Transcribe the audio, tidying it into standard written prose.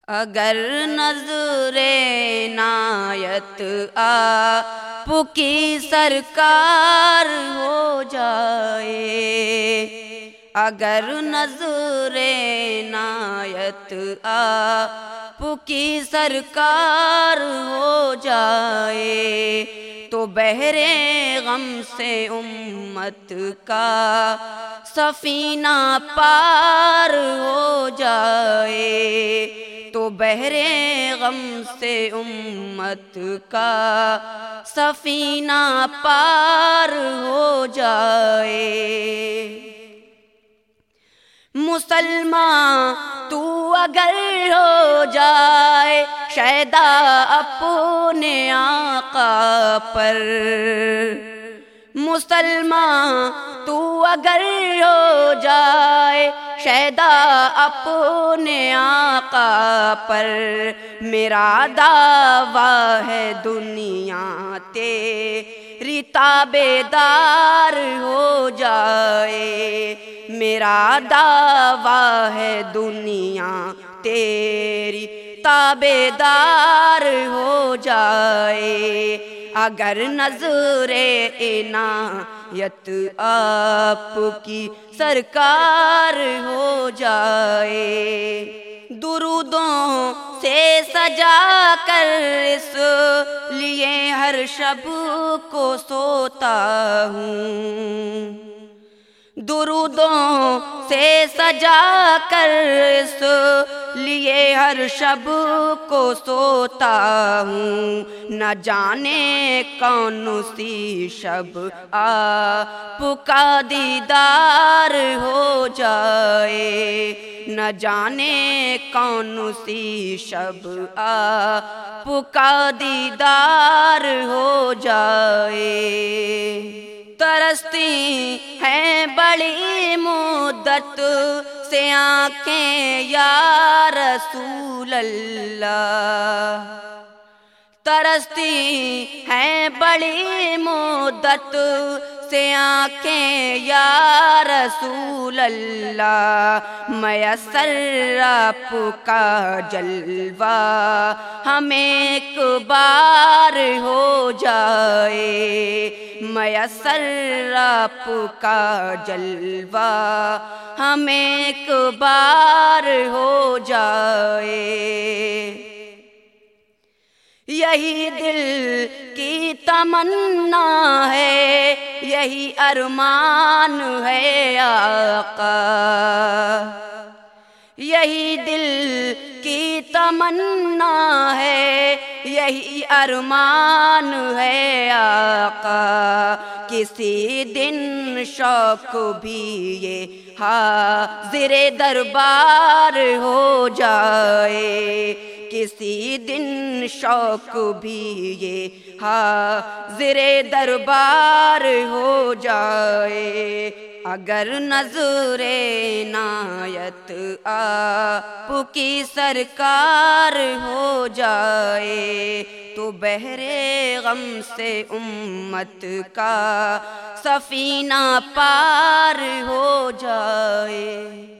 اگر نظر عنایت آپ کی سرکار ہو جائے، اگر نظر عنایت آپ کی سرکار ہو جائے تو بحر غم سے امت کا سفینہ پار ہو جائے، تو بحر غم سے امت کا سفینہ پار ہو جائے۔ مسلمان تو اگر ہو جائے شیدا اپنے آقا پر، مسلمان تو اگر ہو جائے شیدا اپنے آقا پر، میرا دعویٰ ہے دنیا تیری تابعدار ہو جائے، میرا دعویٰ ہے دنیا تیری تابعدار ہو جائے، اگر نظر عنایت آپ کی سرکار ہو جائے۔ درودوں سے سجا کر اس لیے ہر شب کو سوتا ہوں، درودوں سے سجا کر اس لیے ہر شب کو سوتا ہوں، نہ جانے کون سی شب آپ کا دیدار ہو جائے، نہ جانے کون سی شب آپ کا دیدار ہو جائے۔ ترستی ہیں بڑی مدت سے آنکھیں یا رسول اللہ، ترستی ہیں بڑی مدت سے آنکھیں یا رسول اللہ، میسر آپ کا جلوہ ہمیں ایک بار ہو جائے، میسر آپ کا جلوہ ہمیں ایک بار ہو جائے۔ یہی دل کی تمنا ہے، یہی ارمان ہے آقا، یہی دل کی تمنا ہے، یہی ارمان ہے آقا، کسی دن شوق بھی یہ حاضر دربار ہو جائے، کسی دن شوق بھی یہ حاضر دربار ہو جائے، اگر نظر عنایت آپ کی سرکار ہو جائے تو بحر غم سے امت کا سفینہ پار ہو جائے۔